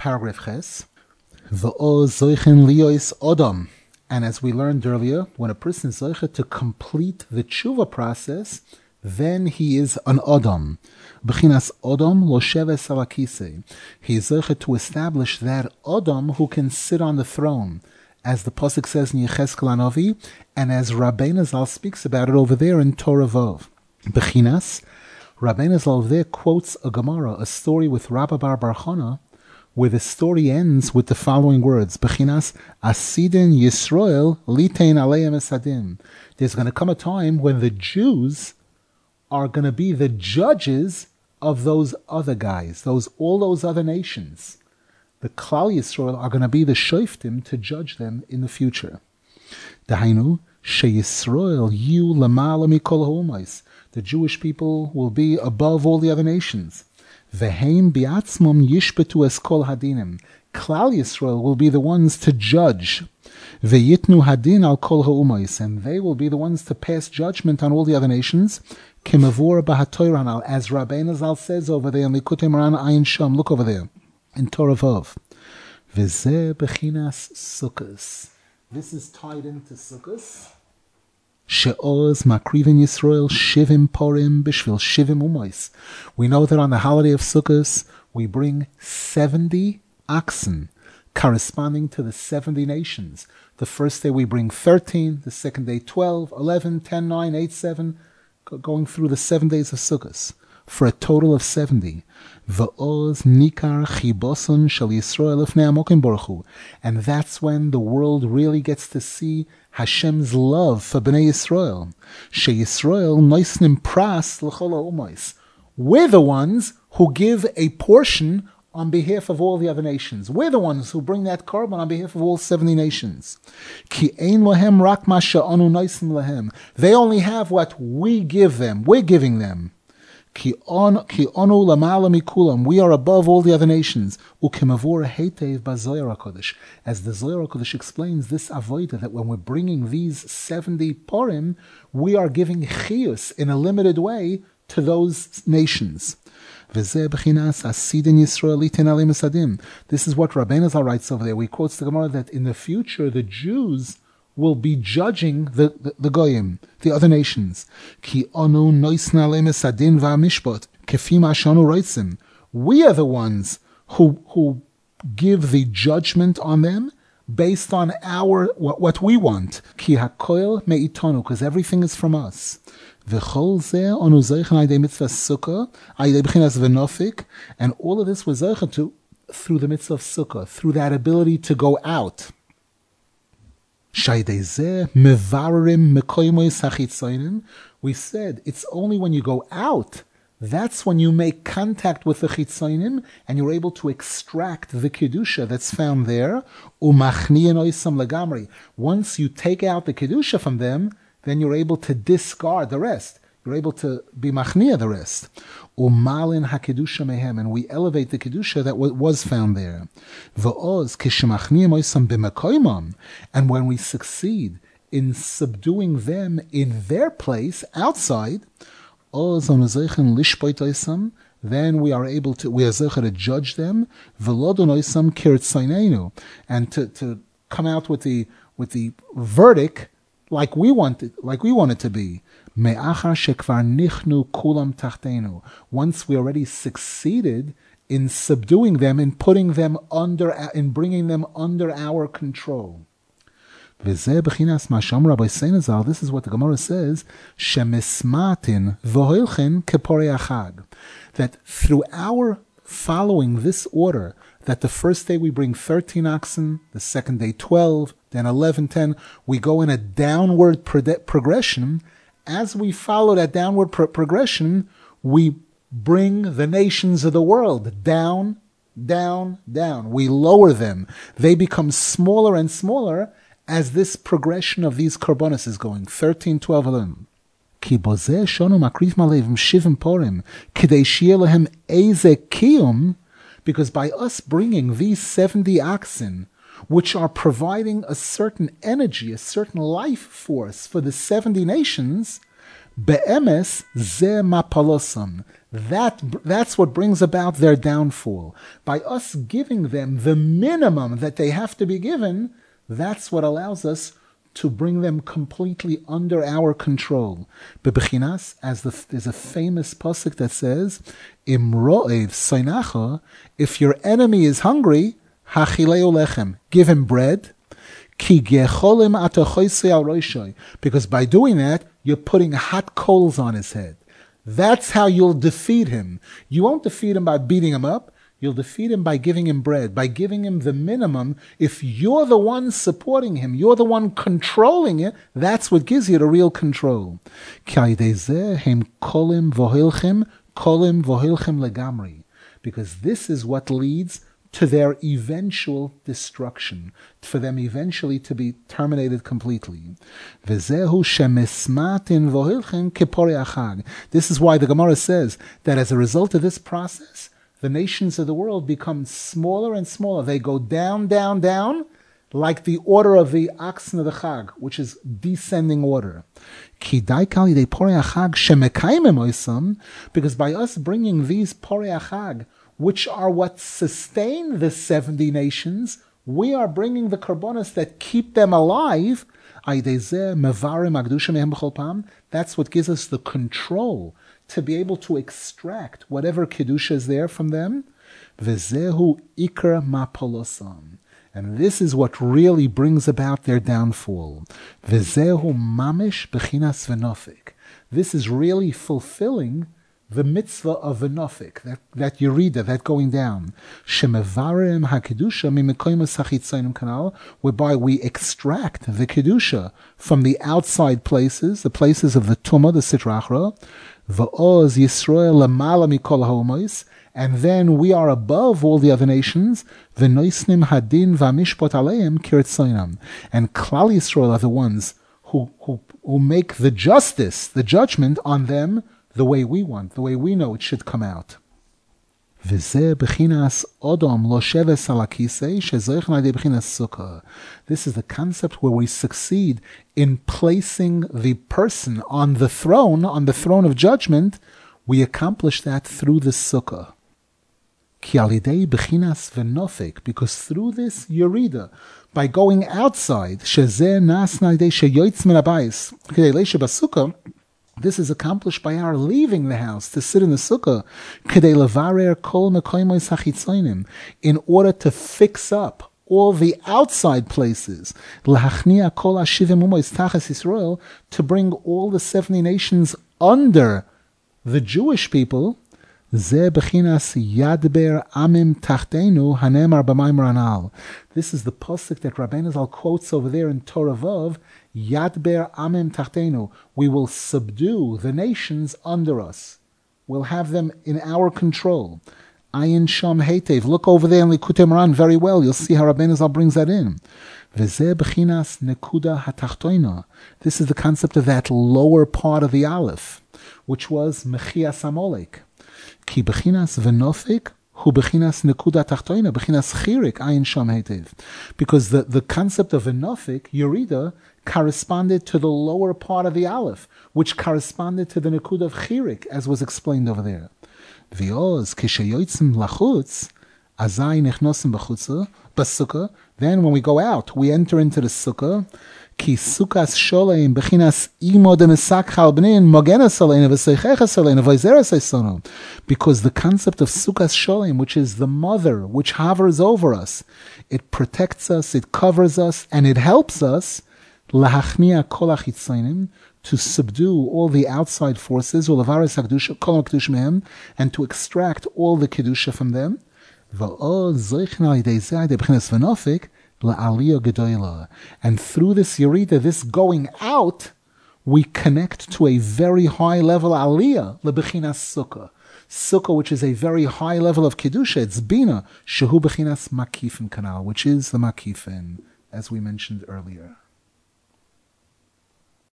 Paragraph Ches. V'o zoichen liyos odom. And as we learned earlier, when a person is zoicha to complete the tshuva process, then he is an odom. B'chinas odom lo sheves al hakisei. He is zoicha to establish that odom who can sit on the throne, as the pasuk says in Yechezkel Hanavi, and as Rabbeinu Zal speaks about it over there in Torah Vov. B'chinas, Rabbeinu Zal there quotes a Gemara, a story with Rabba bar Chana, where the story ends with the following words: Bechinas Asidin Yisrael Litein Aleim Esadim. There's going to come a time when the Jews are going to be the judges of those other guys, all those other nations. The Klal Yisrael are going to be the shoftim to judge them in the future. Dahainu sheYisrael yu lamala mikol ha'umos. The Jewish people will be above all the other nations. Veheim biatzmum yishbetu es kol hadinim. Klal Yisrael will be the ones to judge. Veyitnu hadin al kol ha'umos, and they will be the ones to pass judgment on all the other nations. Kimavur b'hatoyranal, as Rabbeinu Zal says over there in Likutei Moharan Ayin Sham. Look over there in Torah Vov. V'zeh bechinas Sukkos. This is tied into Sukkos. She'oz makrivin Yisrael shivim porim b'shvil shivim umos. We know that on the holiday of Sukkos, we bring 70 oxen, corresponding to the 70 nations. The first day we bring 13, the second day 12, 11, 10, 9, 8, 7, going through the 7 days of Sukkos, for a total of 70. V'oz nikar chiboson shel Yisrael lifnei Hamokim Baruch Hu. And that's when the world really gets to see Hashem's love for Bnei Yisrael. She Yisrael noisnim pras l'chol ha'umos. We're the ones who give a portion on behalf of all the other nations. We're the ones who bring that korban on behalf of all 70 nations. Ki ein lohem rak ma she'anu noisnim lehem. They only have what we give them. We're giving them. Ki onu lamala mikulam. We are above all the other nations. Ukemavur heitev b'Zohar HaKodesh. As the Zohar HaKodesh explains this avodah, that when we're bringing these 70 porim, we are giving chiyus in a limited way to those nations. This is what Rabbeinu Zal writes over there. We quote the Gemara that in the future the Jews will be judging the goyim, the other nations. We are the ones who give the judgment on them based on what we want. Because everything is from us. And all of this was to through the mitzvah of sukkah, through that ability to go out. We said it's only when you go out, that's when you make contact with the chitzonim and you're able to extract the kedusha that's found there. Once you take out the kedusha from them, then you're able to discard the rest. You're able to be machnia the rest. Umalin hakedusha mehem, and we elevate the kedusha that was found there. V'oz kishmachnia moisam b'makoymam, and when we succeed in subduing them in their place outside, oz onazeichen lishpoitoisam, then we are zeicha to judge them. V'lodonoisam kirtzainenu, and to come out with the verdict like we want it to be. Once we already succeeded in subduing them, in bringing them under our control. This is what the Gemara says, that through our following this order, that the first day we bring 13 oxen, the second day 12, then 11, 10, we go in a downward progression. As we follow that downward progression, we bring the nations of the world down, down, down. We lower them. They become smaller and smaller as this progression of these korbanos is going. 13, 12, 11. Because by us bringing these 70 oxen, which are providing a certain energy, a certain life force for the 70 nations, be'emes ze mapalosam. That's what brings about their downfall. By us giving them the minimum that they have to be given, that's what allows us to bring them completely under our control. Bebechinas, there's a famous pasuk that says, Im ro'ev soinacha, if your enemy is hungry, hachileu lechem, give him bread, ki gecholim atachoisei al roishoi, because by doing that, you're putting hot coals on his head. That's how you'll defeat him. You won't defeat him by beating him up. You'll defeat him by giving him bread, by giving him the minimum. If you're the one supporting him, you're the one controlling it, that's what gives you the real control. Because this is what leads to their eventual destruction, for them eventually to be terminated completely. This is why the Gemara says that as a result of this process, the nations of the world become smaller and smaller. They go down, down, down, like the order of the oxen of the Chag, which is descending order. Because by us bringing these Porei Chag, which are what sustain the 70 nations, we are bringing the karbonos that keep them alive. That's what gives us the control to be able to extract whatever kedusha is there from them. And this is what really brings about their downfall. This is really fulfilling the mitzvah of Venofik, that Yerida, that going down. Whereby we extract the Kedusha from the outside places, the places of the Tumah, the Sitra Achra, V'oz Yisrael lamala mikol ha'omois, and then we are above all the other nations, V'noisnim hadin v'amishpot aleim kiritzoinam. And Klal Yisrael are the ones who make the justice, the judgment on them, the way we want, the way we know it should come out. This is the concept where we succeed in placing the person on the throne of judgment. We accomplish that through the sukkah. Because through this Yerida, by going outside, this is accomplished by our leaving the house to sit in the sukkah, in order to fix up all the outside places, to bring all the 70 nations under the Jewish people. This is the pasuk that Rabbeinu Zal quotes over there in Torah Vav, Yadber Amim Tachtenu. We will subdue the nations under us. We'll have them in our control. Ayin Sham Heitev. Look over there in Likutei Moran very well. You'll see how Rabbeinu Zal brings that in. This is the concept of that lower part of the Aleph, which was Mechias Amolek. Ki bechinas venofik hu bechinas nekuda tachtoina bechinas chirik ayin sham hetev, because the concept of venofik Yerida corresponded to the lower part of the Aleph, which corresponded to the nekuda of chirik, as was explained over there. V'oz kishayotzim lachutz azay nechnosim b'chutza b'sukkah. Then when we go out, we enter into the sukkah. Ki sukas sholeim bechinas imo demesak halbnin mogenas aleinu v'seicheches aleinu v'zeres eisono. Because the concept of sukas sholeim, which is the mother, which hovers over us, it protects us, it covers us, and it helps us lahachnia kol achitzainim, to subdue all the outside forces, ulavaris hakdusha kol hakdush mehem, and to extract all the kedusha from them. V'od zoichna lidei zeh bechinas v'nofik. And through this Yerida, this going out, we connect to a very high level aliyah, lebechinas sukkah. Sukkah, which is a very high level of kedusha, it's bina, shehu bechinas makifin kanal, which is the makifin, as we mentioned earlier.